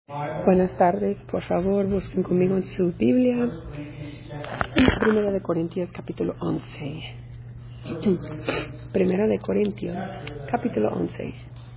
Buenas tardes, por favor, busquen conmigo en su Biblia, Primera de Corintios, capítulo 11. Primera de Corintios, capítulo 11.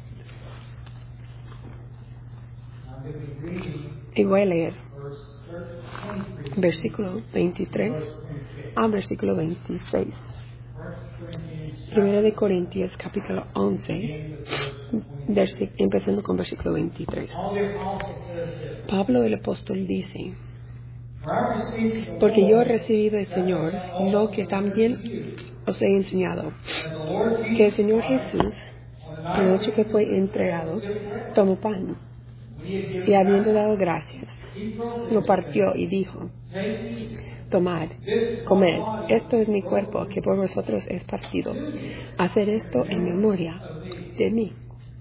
Y voy a leer versículo 23 a versículo 26. Primera de Corintios, capítulo 11, empezando con versículo 23. Pablo el apóstol dice: porque yo he recibido del Señor lo que también os he enseñado, que el Señor Jesús, la noche que fue entregado, tomó pan, y habiendo dado gracias, lo partió y dijo: tomad, comed, esto es mi cuerpo que por vosotros es partido. Haced esto en memoria de mí.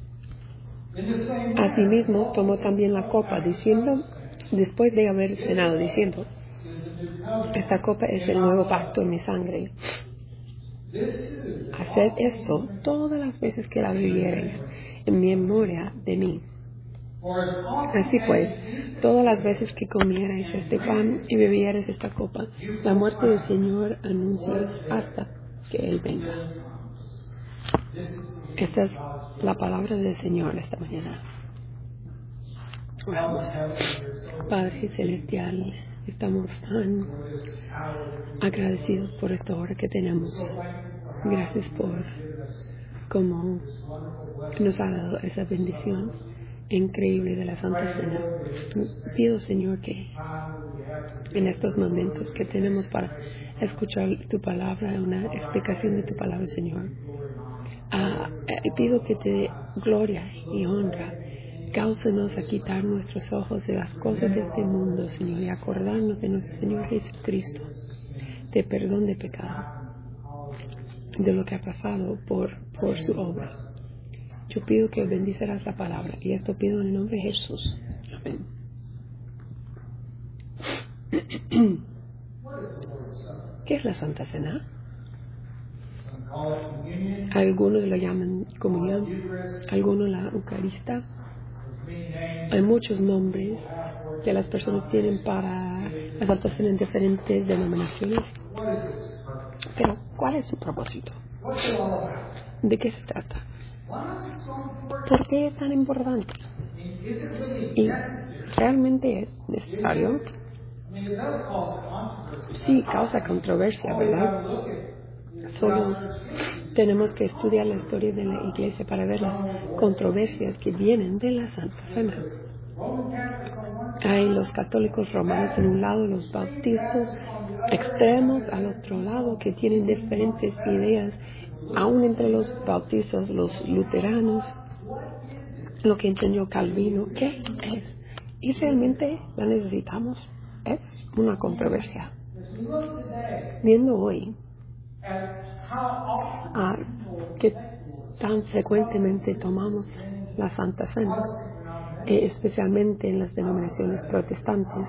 Asimismo tomó también la copa, diciendo, después de haber cenado, diciendo: esta copa es el nuevo pacto en mi sangre. Haced esto todas las veces que la bebiereis en memoria de mí. Así pues, todas las veces que comierais este pan y bebierais esta copa, la muerte del Señor anunciáis hasta que Él venga. Esta es la palabra del Señor esta mañana. Oramos. Padre Celestial, estamos tan agradecidos por esta hora que tenemos. Gracias por cómo nos ha dado esa bendición increíble de la Santa Cena. Pido, Señor, que en estos momentos que tenemos para escuchar tu palabra, una explicación de tu palabra, Señor, pido que te dé gloria y honra. Cáusanos a quitar nuestros ojos de las cosas de este mundo, Señor, y acordarnos de nuestro Señor Jesucristo, de perdón de pecado, de lo que ha pasado por su obra. Yo pido que bendicerás la palabra, y esto pido en el nombre de Jesús. Amén. ¿Qué es la Santa Cena? Algunos lo llaman comunión, algunos la Eucaristía. Hay muchos nombres que las personas tienen para la Santa Cena en diferentes denominaciones. Pero, ¿cuál es su propósito? ¿De qué se trata? ¿Por qué es tan importante? ¿Y realmente es necesario? Sí, causa controversia, ¿verdad? Solo tenemos que estudiar la historia de la Iglesia para ver las controversias que vienen de la Santa Cena. Hay los católicos romanos en un lado, los bautistas extremos al otro lado, que tienen diferentes ideas, aún entre los bautistas, los luteranos, lo que enseñó Calvino. ¿Qué es? ¿Y realmente la necesitamos? Es una controversia. Viendo hoy que tan frecuentemente tomamos la Santa Cena, especialmente en las denominaciones protestantes,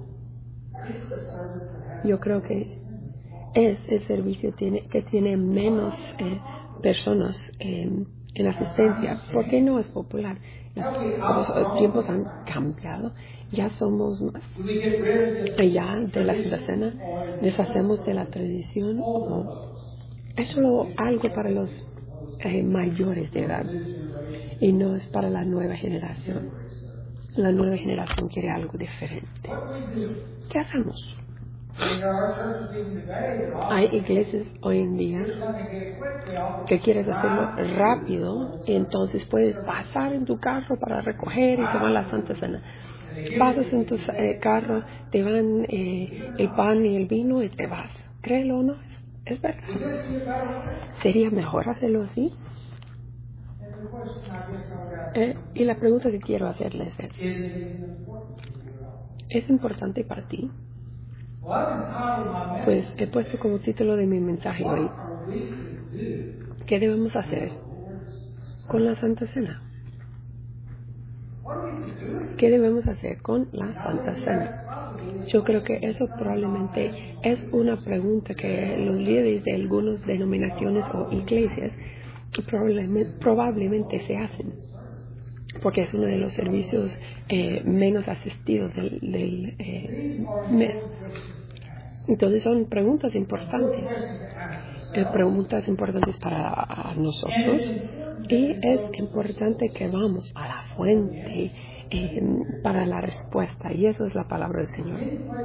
yo creo que es el servicio que tiene menos personas en asistencia, porque no es popular. Los tiempos han cambiado, ya somos más allá de la Santa Cena, deshacemos de la tradición, es solo algo para los mayores de edad y no es para la nueva generación. La nueva generación quiere algo diferente. ¿Qué hacemos? Hay iglesias hoy en día que quieres hacerlo rápido y entonces puedes pasar en tu carro para recoger y tomar la Santa Cena. Pasas en tu carro, te van el pan y el vino y te vas. Créelo o no, es verdad. ¿Sería mejor hacerlo así? Y la pregunta que quiero hacerles ¿es importante para ti? Pues he puesto como título de mi mensaje hoy: ¿qué debemos hacer con la Santa Cena? ¿Qué debemos hacer con la Santa Cena? Yo creo que eso probablemente es una pregunta que los líderes de algunas denominaciones o iglesias probablemente se hacen. porque es uno de los servicios menos asistidos del mes. Entonces son preguntas importantes para nosotros, y es importante que vamos a la fuente para la respuesta, y eso es la palabra del Señor.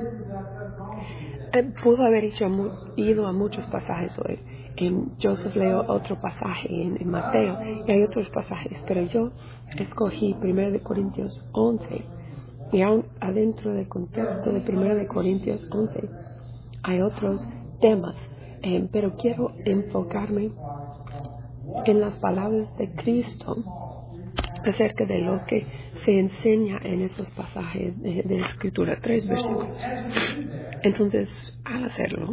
Pudo haber ido a muchos pasajes hoy. Joseph leo otro pasaje en Mateo, y hay otros pasajes, pero yo escogí 1 Corintios 11, y aún adentro del contexto de 1 Corintios 11 hay otros temas, pero quiero enfocarme en las palabras de Cristo acerca de lo que se enseña en esos pasajes de Escritura, 3 versículos. Entonces, al hacerlo,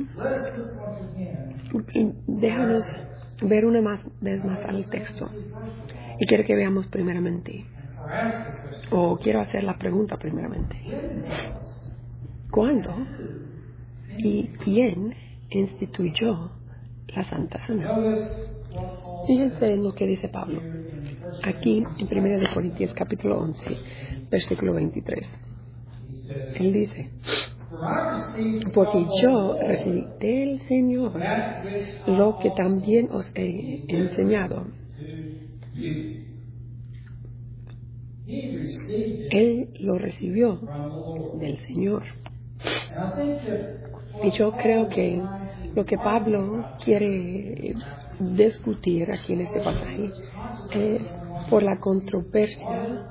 déjanos ver una vez más al texto. Y quiero que veamos primeramente, o quiero hacer la pregunta primeramente: ¿cuándo y quién instituyó la Santa Cena? Fíjense en lo que dice Pablo aquí en 1 Corintios capítulo 11, versículo 23. Él dice: porque yo recibí del Señor lo que también os he enseñado. Él lo recibió del Señor. Y yo creo que lo que Pablo quiere discutir aquí en este pasaje es por la controversia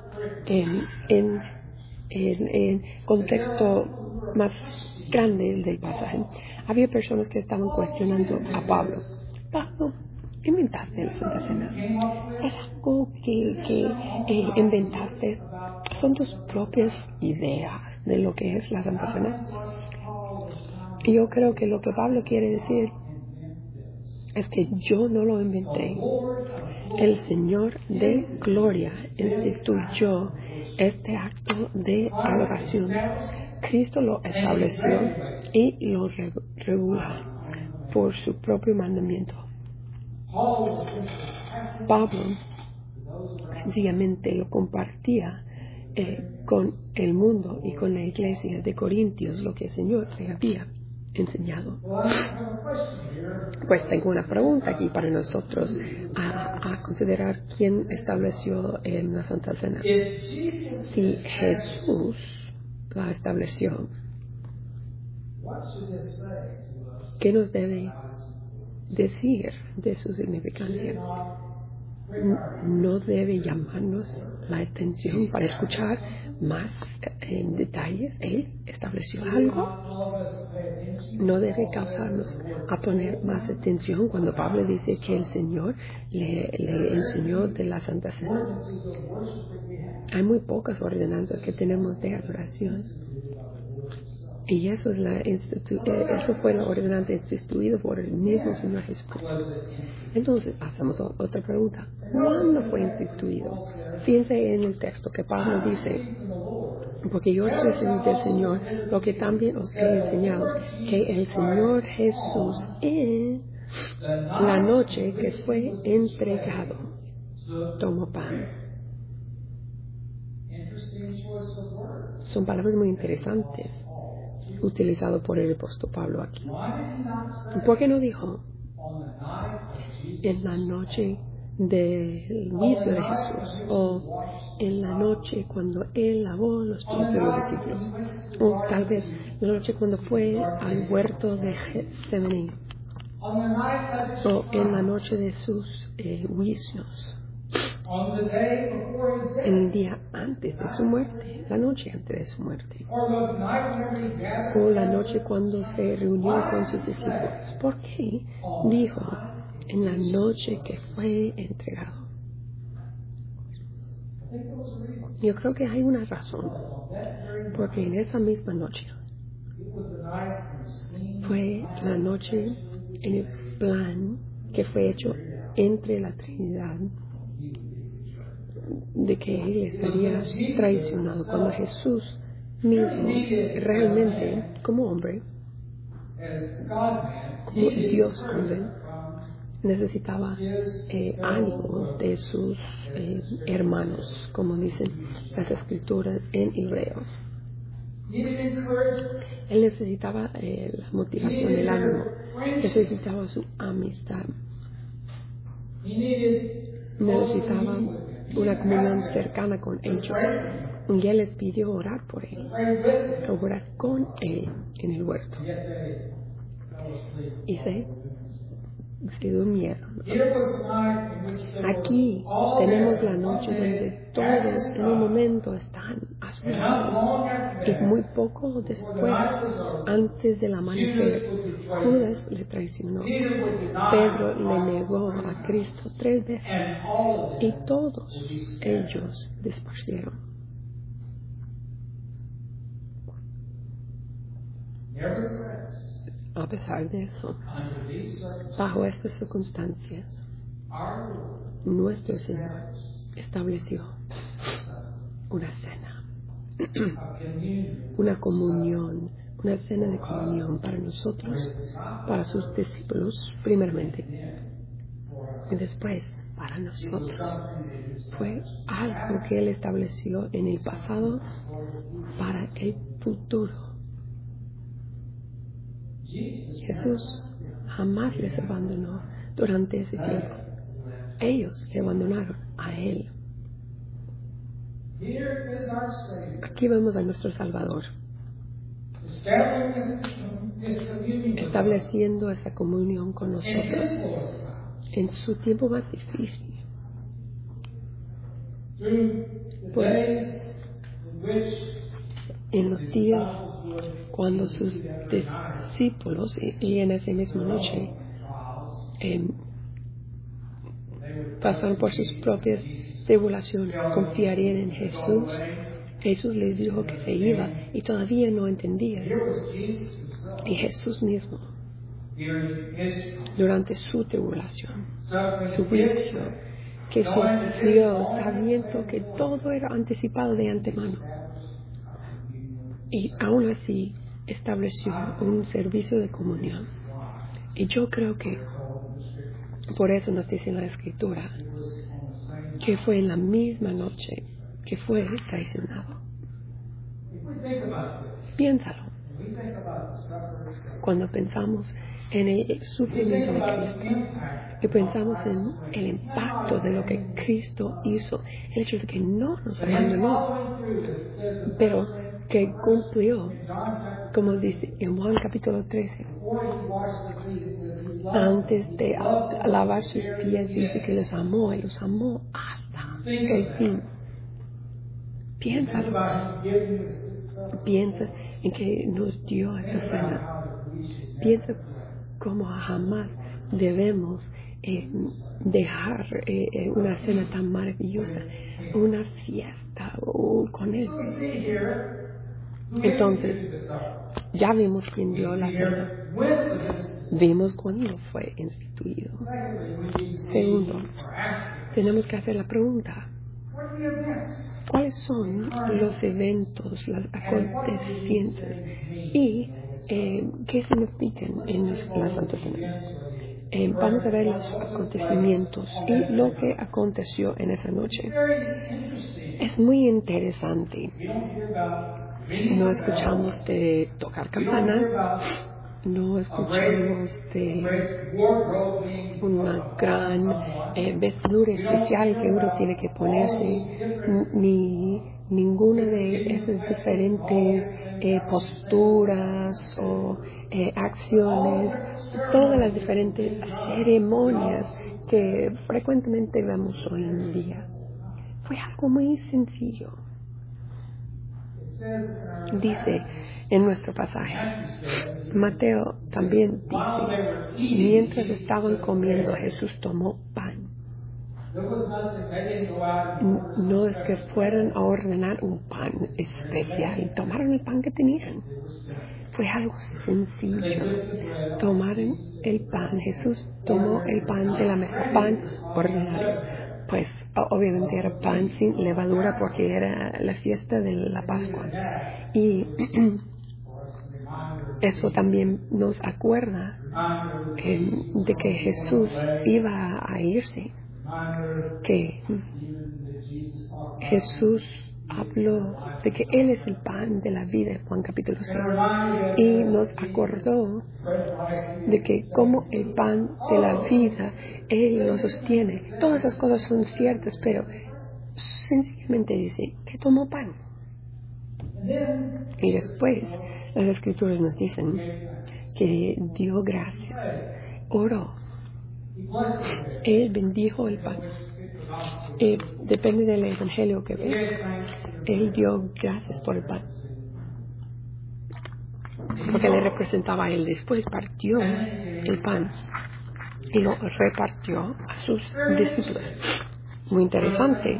en contexto más grande del pasaje. Había personas que estaban cuestionando a Pablo. Pablo, ¿qué inventaste la Santa Cena? ¿Es algo que inventaste? ¿Son tus propias ideas de lo que es la Santa Cena? Y yo creo que lo que Pablo quiere decir es que yo no lo inventé. El Señor de gloria instituyó este acto de adoración. Cristo lo estableció y lo regula por su propio mandamiento. Pablo sencillamente lo compartía con el mundo y con la iglesia de Corintios, lo que el Señor le había enseñado. Pues tengo una pregunta aquí para nosotros a considerar quién estableció la Santa Cena. Si Jesús la estableció, ¿qué nos debe decir de su significancia? No debe llamarnos la atención para escuchar más en detalles. Él estableció algo. No debe causarnos a poner más atención cuando Pablo dice que el Señor le enseñó de la Santa Cena. Hay muy pocas ordenanzas que tenemos de adoración. Y eso fue la ordenanza instituida por el mismo Señor Jesucristo. Entonces, hacemos otra pregunta. ¿Cuándo fue instituido? Fíjense en el texto que Pablo dice: porque yo recibí del Señor lo que también os he enseñado, que el Señor Jesús en la noche que fue entregado tomó pan. Son palabras muy interesantes utilizado por el apóstol Pablo aquí. ¿Por qué no dijo en la noche del juicio de Jesús, o en la noche cuando Él lavó los pies de los discípulos, o tal vez la noche cuando fue al huerto de Getsemaní, o en la noche de sus juicios, el día antes de su muerte, la noche antes de su muerte, o la noche cuando se reunió con sus discípulos? ¿Por qué dijo en la noche que fue entregado? Yo creo que hay una razón, porque en esa misma noche fue la noche en el plan que fue hecho entre la Trinidad de que Él estaría traicionado, cuando Jesús mismo, realmente como hombre, como Dios hombre, necesitaba ánimo de sus hermanos, como dicen las escrituras en Hebreos. Él necesitaba la motivación, el ánimo, necesitaba su amistad, necesitaba una comunión cercana con ellos. Y él les pidió orar por él, orar con él en el huerto. Y se durmieron. Aquí tenemos la noche donde todos en un momento están a su lado. Y muy poco después, antes del amanecer, Judas le traicionó. Pedro le negó a Cristo 3 veces. Y todos ellos desparcieron. A pesar de eso, bajo estas circunstancias, nuestro Señor estableció una cena, una comunión, una cena de comunión para nosotros, para sus discípulos, primeramente, y después para nosotros. Fue algo que Él estableció en el pasado para el futuro. Jesús jamás les abandonó durante ese tiempo. Ellos le abandonaron a Él. Aquí vemos a nuestro Salvador estableciendo esa comunión con nosotros en su tiempo más difícil. Pues, en los días cuando sus discípulos, y en esa misma noche, pasaron por sus propias tribulaciones, confiarían en Jesús. Jesús les dijo que se iba y todavía no entendían. Y Jesús mismo, durante su tribulación, su juicio, que sufrió sabiendo que todo era anticipado de antemano, y aún así estableció un servicio de comunión. Y yo creo que por eso nos dice en la Escritura que fue en la misma noche que fue traicionado. Piénsalo. Cuando pensamos en el sufrimiento de Cristo y pensamos en el impacto de lo que Cristo hizo, el hecho de que no nos abandonó, pero que cumplió, como dice en Juan capítulo 13, antes de lavar sus pies, dice que los amó, y los amó hasta el fin. Piénsalo. Piensa en que nos dio esta cena. Piensa cómo jamás debemos dejar una cena tan maravillosa, una fiesta con Él. Entonces, ya vimos quién dio la cena. Vimos cuándo fue instituido. Segundo, tenemos que hacer la pregunta: ¿cuáles son los eventos, las acontecientes y qué significan en la Santa Cena? Vamos a ver los acontecimientos y lo que aconteció en esa noche. Es muy interesante. No escuchamos de tocar campanas, no escuchamos de una gran vestidura especial que uno tiene que ponerse, ni ninguna de esas diferentes posturas o acciones, todas las diferentes ceremonias que frecuentemente vemos hoy en día. Fue algo muy sencillo. Dice en nuestro pasaje, Mateo también dice, mientras estaban comiendo, Jesús tomó pan. No es que fueran a ordenar un pan especial, tomaron el pan que tenían. Fue algo sencillo. Tomaron el pan, Jesús tomó el pan de la mesa, pan ordinario. Pues obviamente era pan sin levadura porque era la fiesta de la Pascua. Y Eso también nos acuerda de que Jesús iba a irse, que Jesús habló de que Él es el pan de la vida en Juan capítulo 6 y nos acordó de que como el pan de la vida Él lo sostiene. Todas esas cosas son ciertas, pero sencillamente dice que tomó pan. Y después las escrituras nos dicen que dio gracias, oró, Él bendijo el pan. Depende del evangelio que ves, Él dio gracias por el pan, porque le representaba a Él. Después partió el pan y lo repartió a sus discípulos. Muy interesante.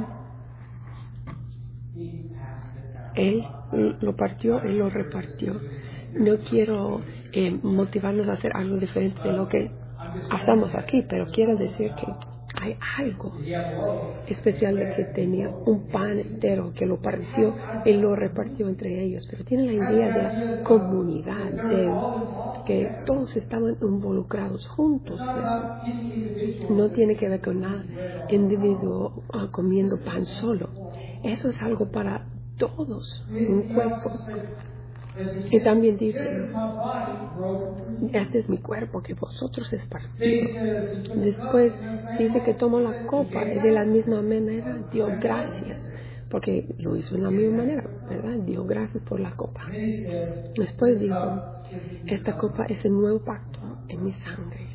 Él lo partió y lo repartió. No quiero motivarnos a hacer algo diferente de lo que hacemos aquí, pero quiero decir que hay algo especial de que tenía un pan entero que lo partió y lo repartió entre ellos. Pero tiene la idea de la comunidad, de que todos estaban involucrados juntos en eso. No tiene que ver con nada individuo comiendo pan solo. Eso es algo para todos, un cuerpo. Y también dice, este es mi cuerpo que vosotros es partido. Después dice que tomó la copa y de la misma manera dio gracias, porque lo hizo de la misma manera, ¿verdad? Dio gracias por la copa. Después dijo, esta copa es el nuevo pacto en mi sangre.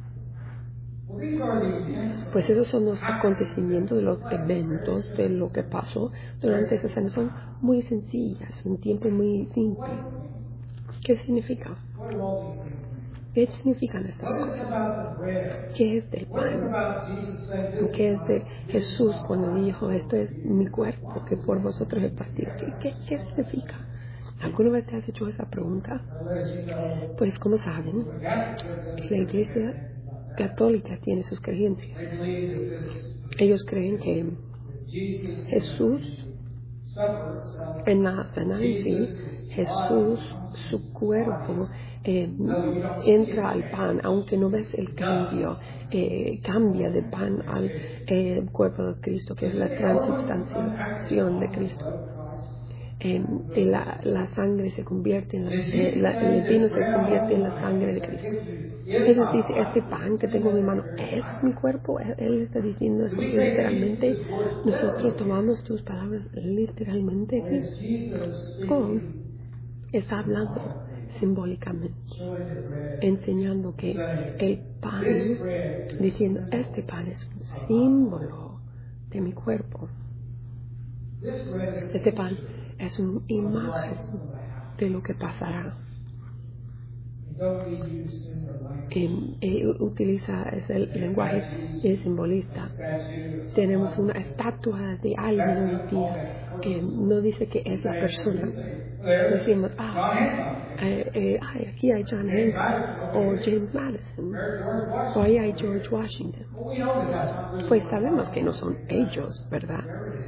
Pues esos son los acontecimientos, de los eventos, de lo que pasó durante esos años. Son muy sencillas, un tiempo muy simple. ¿Qué significa? ¿Qué significan estas cosas? ¿Qué es del pan? ¿Qué es de Jesús cuando dijo, esto es mi cuerpo que por vosotros he partido? ¿Qué significa? ¿Alguna vez te has hecho esa pregunta? Pues como saben, la iglesia católica tiene sus creencias. Ellos creen que Jesús, en la cena en sí, Jesús, su cuerpo, entra al pan, aunque no ves el cambio, cambia de pan al cuerpo de Cristo, que es la transubstanciación de Cristo. La sangre se convierte en el vino se convierte en la sangre de Cristo. Ellos dicen, este pan que tengo en mi mano es mi cuerpo. Él está diciendo eso literalmente. Nosotros tomamos tus palabras literalmente. O está hablando simbólicamente, enseñando que el pan, diciendo, este pan es un símbolo de mi cuerpo. Este pan es una imagen de lo que pasará. Utiliza ese lenguaje simbolista. Tenemos una estatua de alguien hoy día que no dice que es la persona. Decimos, aquí hay John Hancock o James Madison o ahí hay George Washington. Pues sabemos que no son ellos, ¿verdad?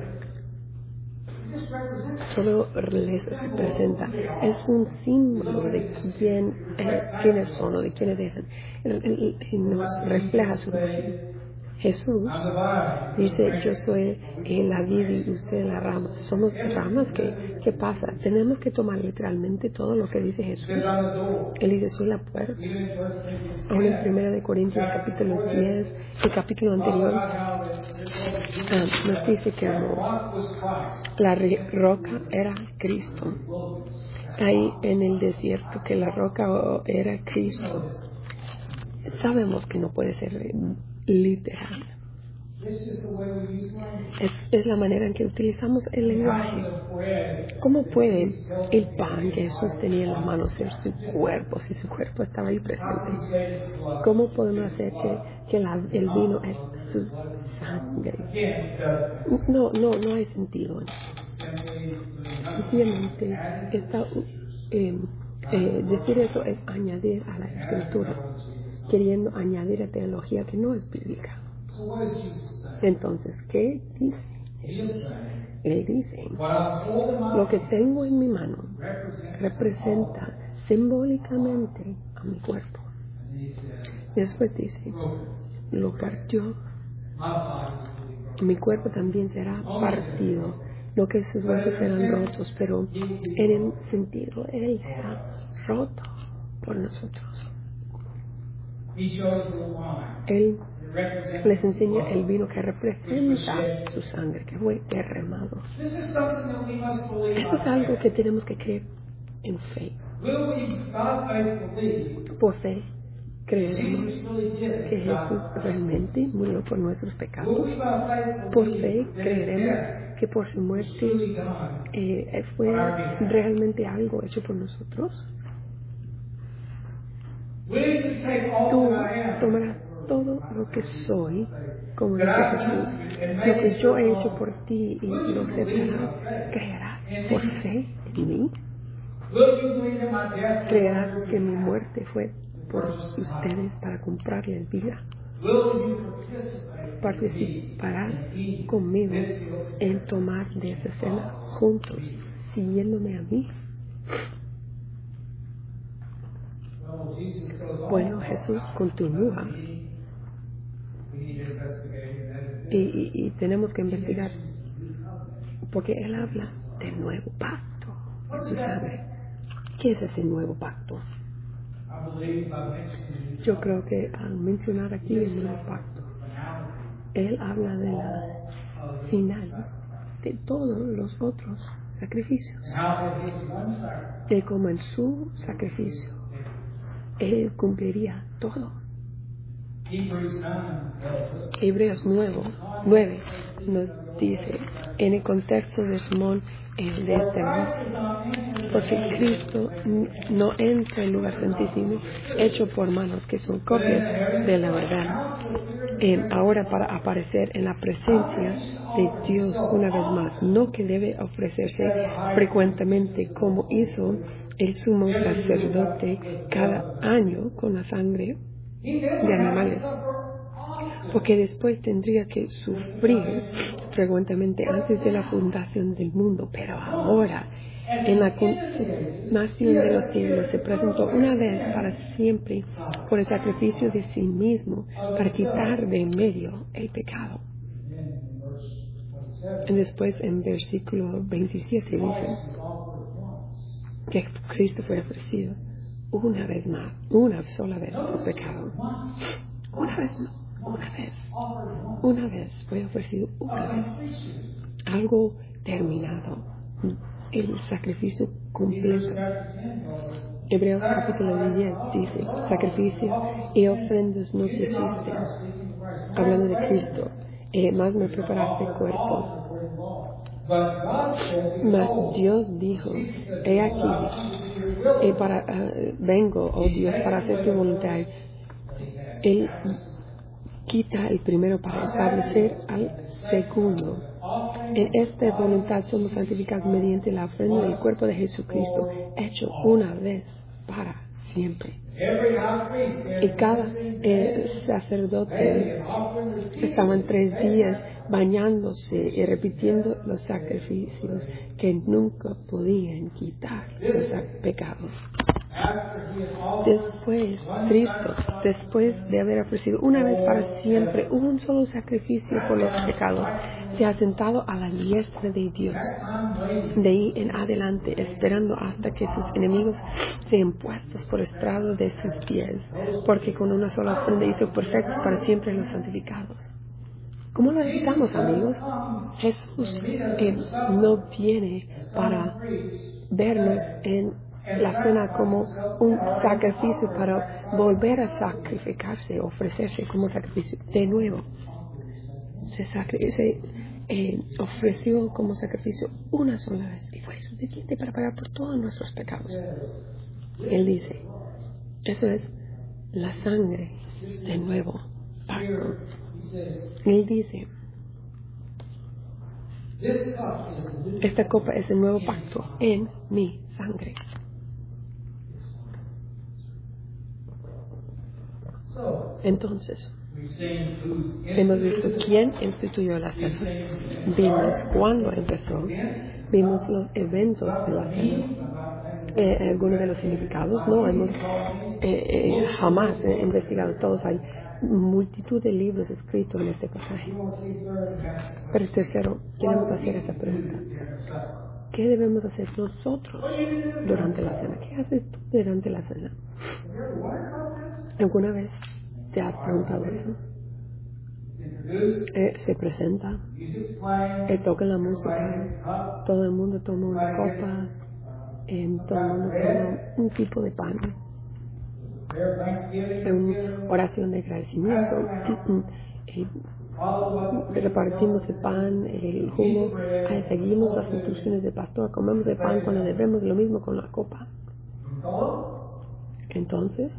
Solo les representa, es un símbolo de quiénes son o de quiénes dejan, y nos refleja su imagen. Jesús dice, yo soy la vid y usted la rama. Somos ramas. ¿Qué pasa? Tenemos que tomar literalmente todo lo que dice Jesús. Él dice, soy la puerta. Aún en 1 Corintios capítulo 10, el capítulo anterior, nos dice que la roca era Cristo. Ahí en el desierto, que la roca era Cristo. Sabemos que no puede ser literal. Es la manera en que utilizamos el lenguaje. ¿Cómo puede el pan que Jesús tenía en la mano ser su cuerpo si su cuerpo estaba ahí presente? ¿Cómo podemos hacer que el vino es su sangre? No hay sentido. Sencillamente decir eso es añadir a la escritura, queriendo añadir a teología que no es bíblica. Entonces, ¿qué dice? Él dice, lo que tengo en mi mano representa simbólicamente a mi cuerpo. Y después dice, lo partió. Mi cuerpo también será partido. No que sus huesos serán rotos, pero en el sentido, Él será roto por nosotros. Él les enseña el vino que representa su sangre, que fue derramado. Esto es algo que tenemos que creer en fe. Por fe creeremos que Jesús realmente murió por nuestros pecados. Por fe creeremos que por su muerte fue realmente algo hecho por nosotros. Tú tomarás todo lo que soy, como dice Jesús, lo que yo he hecho por ti y lo aceptarás. ¿Creerás por fe en mí? ¿Creerás que mi muerte fue por ustedes para comprarles vida? ¿Participarás conmigo en tomar de esa cena juntos, siguiéndome a mí? Bueno, Jesús continúa y tenemos que investigar porque Él habla del nuevo pacto en su sangre. ¿Qué es ese nuevo pacto? Yo creo que al mencionar aquí el nuevo pacto, Él habla de la final de todos los otros sacrificios. Que como en su sacrificio, Él cumpliría todo. Hebreos 9 nos dice, en el contexto de Simón de este, porque Cristo no entra en el lugar santísimo hecho por manos que son copias de la verdad, ahora para aparecer en la presencia de Dios una vez más, no que debe ofrecerse frecuentemente como hizo el sumo sacerdote cada año con la sangre de animales, porque después tendría que sufrir frecuentemente antes de la fundación del mundo, pero ahora en la consumación de los siglos se presentó una vez para siempre por el sacrificio de sí mismo para quitar de en medio el pecado. Y después en versículo 27 dice que Cristo fue ofrecido una vez más, una sola vez por pecado. Una vez fue ofrecido una vez. Algo terminado. El sacrificio completo. Hebreos capítulo 10 dice, sacrificio y ofrendas no te hiciste. Hablando de Cristo, más me preparaste cuerpo. Mas Dios dijo, he aquí, vengo, oh Dios, para hacer tu voluntad. Él quita el primero para establecer al segundo. En esta voluntad somos santificados mediante la ofrenda del cuerpo de Jesucristo, hecho una vez para siempre. Y cada sacerdote estaban 3 días bañándose y repitiendo los sacrificios que nunca podían quitar los pecados. Después, Cristo, después de haber ofrecido una vez para siempre un solo sacrificio por los pecados, se ha sentado a la diestra de Dios. De ahí en adelante, esperando hasta que sus enemigos sean puestos por estrado de sus pies, porque con una sola ofrenda hizo perfectos para siempre los santificados. ¿Cómo lo necesitamos, amigos? Jesús no viene para vernos en la cena como un sacrificio para volver a sacrificarse, ofrecerse como sacrificio de nuevo. Se ofreció como sacrificio una sola vez y fue suficiente para pagar por todos nuestros pecados. Él dice, eso es la sangre del nuevo pacto. Él dice, esta copa es el nuevo pacto en mi sangre. Entonces, hemos visto quién instituyó la cena, vimos cuándo empezó, Vimos los eventos de la cena. Algunos de los significados no hemos jamás investigado todos. Hay multitud de libros escritos en este pasaje. Pero tercero, queremos hacer esa pregunta. ¿Qué debemos hacer nosotros durante la cena? ¿Qué haces tú durante la cena? ¿Alguna vez te has preguntado eso? Se presenta, toca la música, todo el mundo toma una copa, todo el mundo toma un tipo de pan, una oración de agradecimiento, repartimos el pan, el jugo, seguimos las instrucciones del pastor, comemos el pan cuando debemos, lo mismo con la copa. Entonces,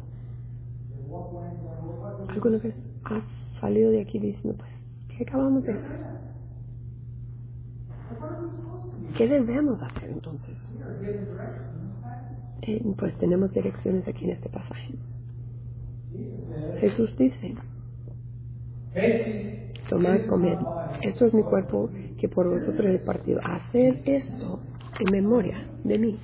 ¿alguna vez has salido de aquí diciendo, pues, ¿qué acabamos de hacer? ¿Qué debemos hacer entonces? Pues tenemos direcciones aquí en este pasaje. Jesús dice, tomad, comed, esto es mi cuerpo que por vosotros he partido. Haced esto en memoria de mí.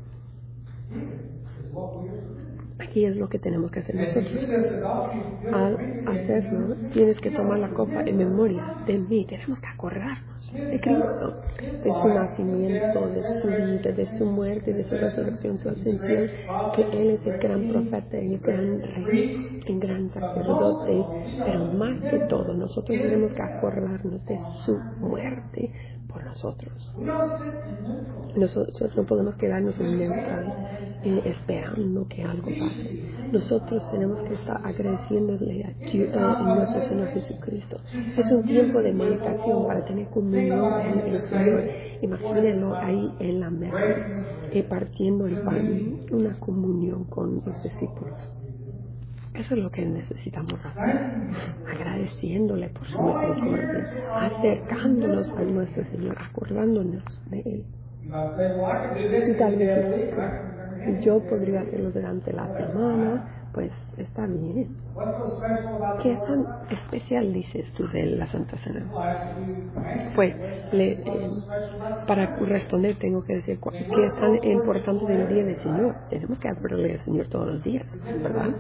Aquí es lo que tenemos que hacer nosotros. Al hacerlo, tienes que tomar la copa en memoria de mí. Tenemos que acordarnos de Cristo, de su nacimiento, de su vida, de su muerte, de su resurrección, su ascensión, que Él es el gran profeta, el gran rey, el gran sacerdote. Pero más que todo, nosotros tenemos que acordarnos de su muerte por nosotros. Nosotros no podemos quedarnos en neutral esperando que algo pase. Nosotros tenemos que estar agradeciéndole a nuestro Señor Jesucristo. Es un tiempo de meditación para tener comunión con el Señor. Imagínenlo ahí en la mesa, partiendo el pan, una comunión con los discípulos. Eso es lo que necesitamos hacer, agradeciéndole por su misericordia, acercándonos a nuestro Señor, acordándonos de Él. Y tal vez yo podría hacerlo durante la semana, pues está bien. ¿Qué tan especial dices tú de la Santa Cena? Pues para responder tengo que decir qué es tan importante del día del Señor. Tenemos que adorarle al Señor todos los días, ¿verdad?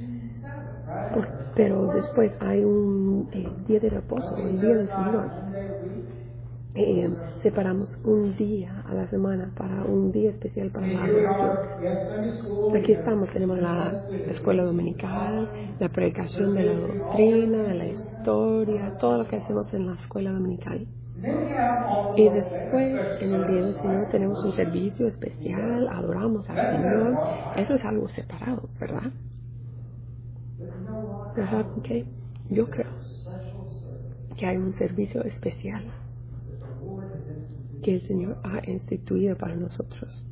Pero después hay un día de reposo, el día del Señor. Separamos un día a la semana para un día especial para la adoración. Aquí estamos, tenemos la escuela dominical, la predicación de la doctrina, de la historia, todo lo que hacemos en la escuela dominical. Y después, en el día del Señor, tenemos un servicio especial, adoramos al Señor. Eso es algo separado, ¿verdad? ¿Verdad? Okay. Yo creo que hay un servicio especial que el Señor ha instituido para nosotros,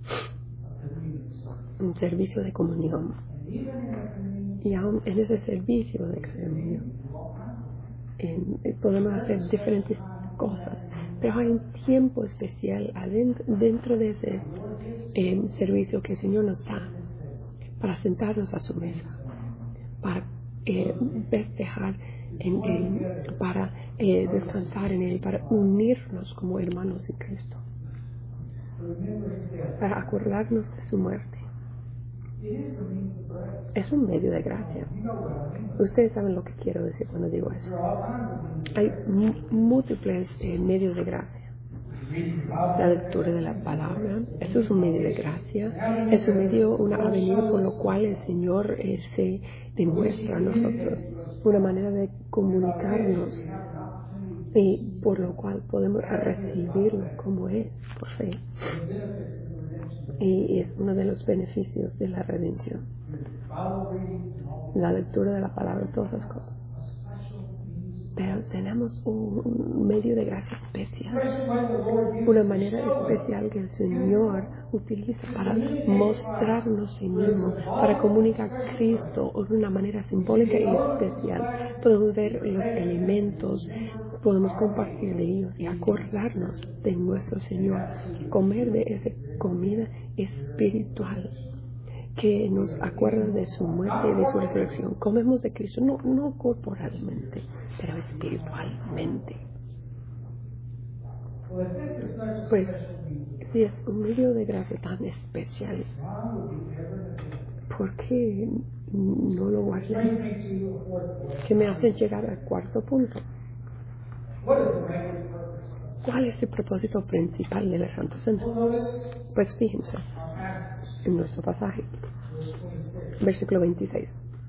un servicio de comunión. Y aún en ese servicio de comunión podemos hacer diferentes cosas, pero hay un tiempo especial dentro de ese servicio que el Señor nos da para sentarnos a su mesa, para festejar en Él, para descansar en Él, para unirnos como hermanos en Cristo, para acordarnos de su muerte. Es un medio de gracia. Ustedes saben lo que quiero decir cuando digo eso. Hay múltiples medios de gracia. La lectura de la palabra, eso es un medio de gracia, es un medio, una avenida por lo cual el Señor se demuestra a nosotros, una manera de comunicarnos y por lo cual podemos recibirlo como es, por fe. Y es uno de los beneficios de la redención, la lectura de la palabra, todas las cosas. Pero tenemos un medio de gracia especial, una manera especial que el Señor utiliza para mostrarnos sí mismo, para comunicar a Cristo de una manera simbólica y especial. Podemos ver los elementos, podemos compartir de ellos y acordarnos de nuestro Señor, comer de esa comida espiritual que nos acuerda de su muerte y de su resurrección. Comemos de Cristo, no corporalmente, pero espiritualmente. Pues, si es un medio de gracia tan especial, ¿por qué no lo guardan? Que me hacen llegar al cuarto punto. ¿Cuál es el propósito principal de la Santa Cena? Pues fíjense en nuestro pasaje, versículo 26.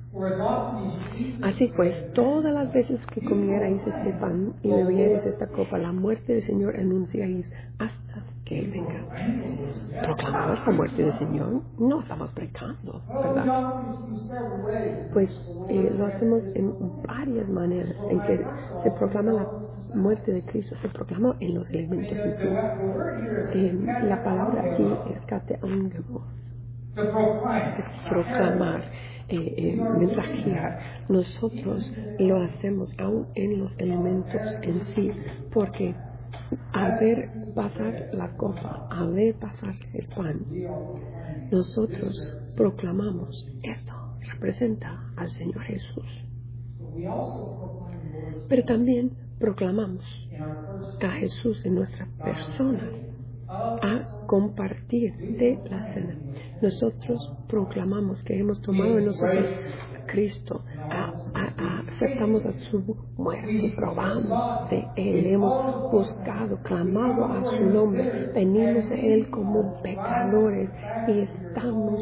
Así pues, todas las veces que comierais este pan y bebierais esta copa, la muerte del Señor anunciáis hasta que Él venga. ¿Proclamamos la muerte del Señor? No estamos pecando, ¿verdad? Pues lo hacemos en varias maneras en que se proclama la muerte de Cristo, se proclama en los elementos en sí. La palabra aquí es kateangelo, es proclamar, mensajear. Nosotros lo hacemos aún en los elementos en sí, porque al ver pasar la copa, al ver pasar el pan, nosotros proclamamos esto representa al Señor Jesús. Pero también proclamamos a Jesús en nuestra persona a compartir de la cena. Nosotros proclamamos que hemos tomado en nosotros a Cristo, aceptamos a su muerte, probamos de Él, hemos buscado, clamado a su nombre, venimos a Él como pecadores y estamos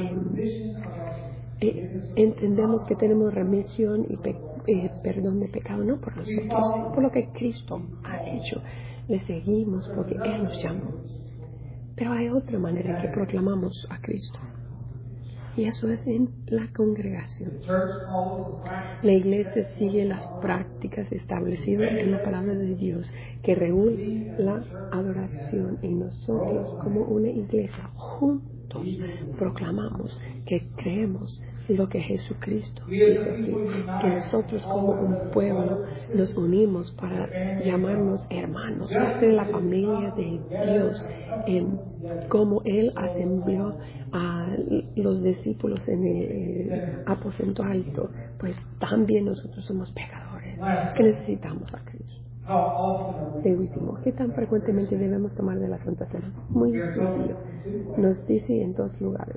entendemos que tenemos remisión y perdón de pecado, no por nosotros, sino por lo que Cristo ha hecho. Le seguimos porque Él nos llamó. Pero hay otra manera en que proclamamos a Cristo, y eso es en la congregación. La iglesia sigue las prácticas establecidas en la palabra de Dios que regula la adoración, y nosotros como una iglesia juntos proclamamos que creemos lo que Jesucristo dice aquí, que nosotros como un pueblo nos unimos para llamarnos hermanos, parte de la familia de Dios, como Él assembló a los discípulos en el aposento alto. Pues también nosotros somos pecadores que necesitamos a Cristo. De último, ¿qué tan frecuentemente debemos tomar de la Santa Cena? Muy sencillo. Nos dice en 2 lugares.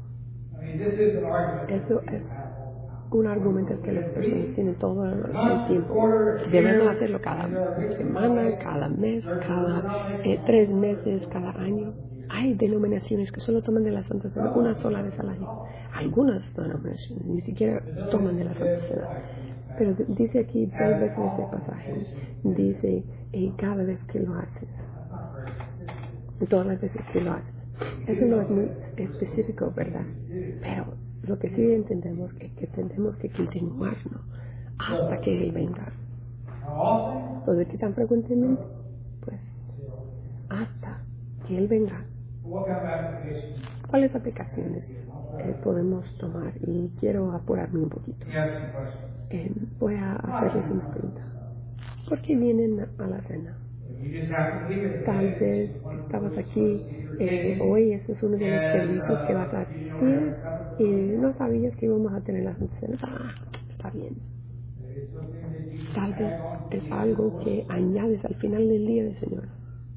Eso es un argumento que las personas tienen todo el tiempo. Debemos hacerlo cada semana, cada mes, cada 3 meses, cada año. Hay denominaciones que solo toman de la Santa Cena una sola vez al año. Algunas denominaciones ni siquiera toman de la Santa Cena. Pero dice aquí 2 veces ese pasaje. Dice cada vez que lo haces. Todas las veces que lo haces. Eso no es muy específico, ¿verdad? Pero lo que sí entendemos es que tenemos que continuarlo hasta que Él venga. Entonces, ¿qué tan frecuentemente? Pues hasta que Él venga. ¿Cuáles aplicaciones podemos tomar? Y quiero apurarme un poquito. Voy a hacerles unas preguntas. ¿Por qué vienen a la cena? Tal vez estabas aquí hoy, ese es uno de los servicios que vas a asistir y no sabías que íbamos a tener la cena. Está bien. Tal vez es algo que añades al final del día del Señor.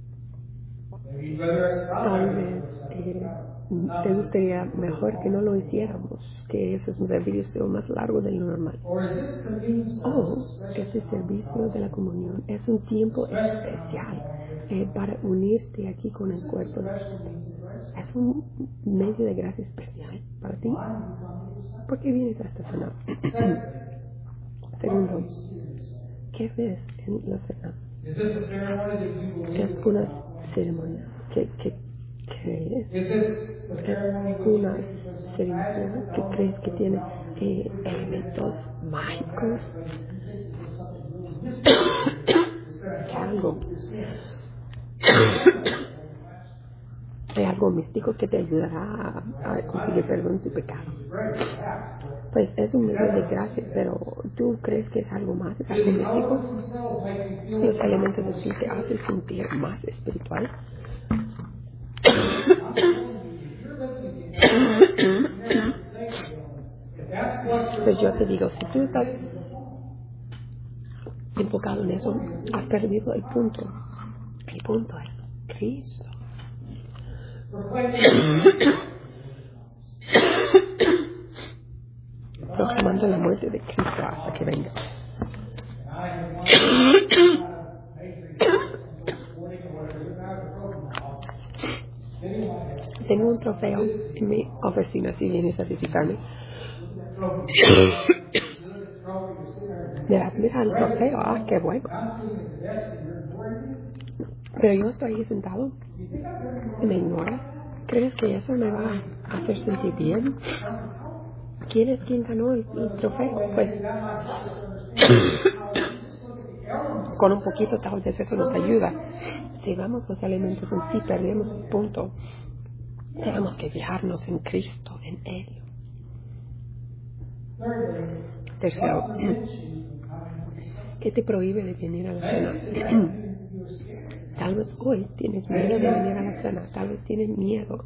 Tal vez te gustaría mejor que no lo hiciéramos, que ese es un servicio más largo de lo normal. O este servicio de la comunión es un tiempo especial para unirte aquí con el cuerpo de Cristo. Es un medio de gracia especial para ti. ¿Por qué vienes a esta cena? Segundo, ¿qué ves en la cena? Es una ceremonia. ¿Qué es? Es una ceremonia que crees que tiene elementos mágicos. Algo místico que te ayudará a conseguir perdón de tu pecado. Pues es un medio de gracia, pero ¿tú crees que es algo más? ¿Es algo místico? Los elementos de ti te hacen sentir más espiritual. Pues yo te digo, si tú estás enfocado en eso, has perdido el punto. El punto es Cristo. Proclamando la muerte de Cristo hasta que venga. Tengo un trofeo en mi oficina si vienes a visitarme. Mira el trofeo, qué bueno. Pero yo estoy ahí sentado y me ignora. ¿Crees que eso me va a hacer sentir bien? ¿Quién es quien ganó el trofeo? Pues con un poquito tal vez eso nos ayuda. Si vamos los elementos en sí, perdemos el punto. Tenemos que fijarnos en Cristo, en Él. Tercero, ¿qué te prohíbe de venir a la cena? Tal vez hoy tienes miedo de venir a la cena. Tal vez tienes miedo.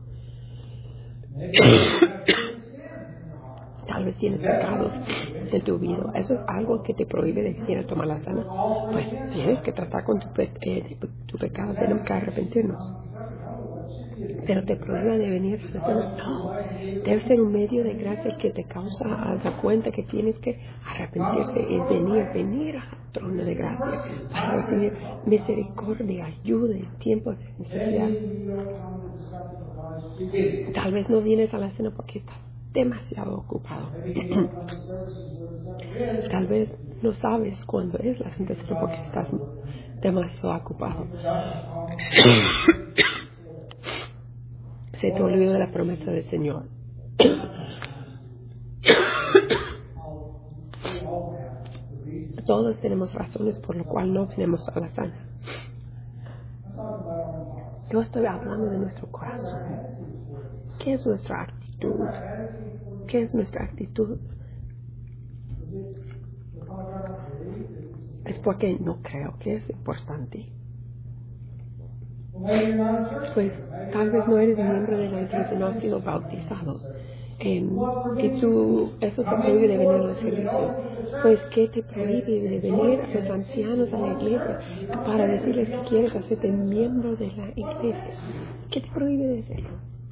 Tal vez tienes pecados en tu vida. Eso es algo que te prohíbe de venir a tomar la cena. Pues tienes que tratar con tu pecado. Tenemos que arrepentirnos. Pero te prohíbe de venir a la cena. No. Debe ser un medio de gracia que te causa a dar cuenta que tienes que arrepentirse y venir al trono de gracia para recibir misericordia, ayuda en tiempos de necesidad. Tal vez no vienes a la cena porque estás demasiado ocupado. Tal vez no sabes cuándo es la cena porque estás demasiado ocupado. Se te olvidó de la promesa del Señor. Todos tenemos razones por lo cual no venimos a la cena. Yo estoy hablando de nuestro corazón. ¿Qué es nuestra actitud? ¿Qué es nuestra actitud? Es porque no creo que es importante. Pues tal vez no eres miembro de la iglesia, no has sido bautizado. Y eso te prohíbe de venir al servicio. Pues ¿qué te prohíbe de venir a los ancianos a la iglesia para decirles que quieres hacerte miembro de la iglesia? ¿Qué te prohíbe de hacerlo?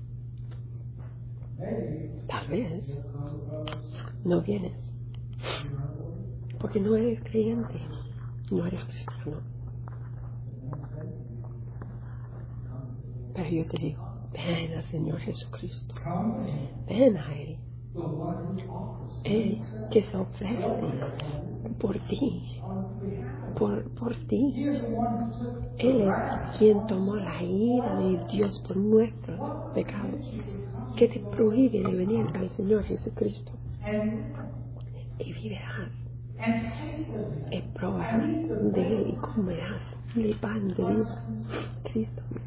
Tal vez no vienes porque no eres creyente, no eres cristiano. Pero yo te digo, ven al Señor Jesucristo. Ven a Él. Él que se ofrece por ti. Por ti. Él es quien tomó la ira de Dios por nuestros pecados. Que te prohíbe de venir al Señor Jesucristo. Y vivirás. Y probarás de Él y comerás el pan de vida. Cristo mismo.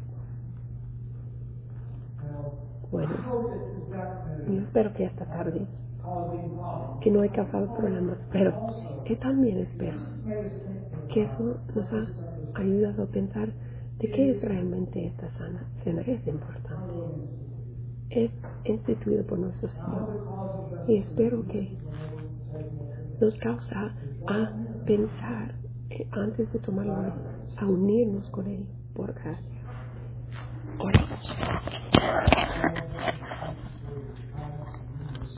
Bueno, yo espero que esta tarde, que no he causado problemas, pero que también espero que eso nos ha ayudado a pensar de qué es realmente esta cena. Es importante, es instituido por nuestro Señor y espero que nos causa a pensar antes de tomarlo, a unirnos con Él por gracia. Oremos.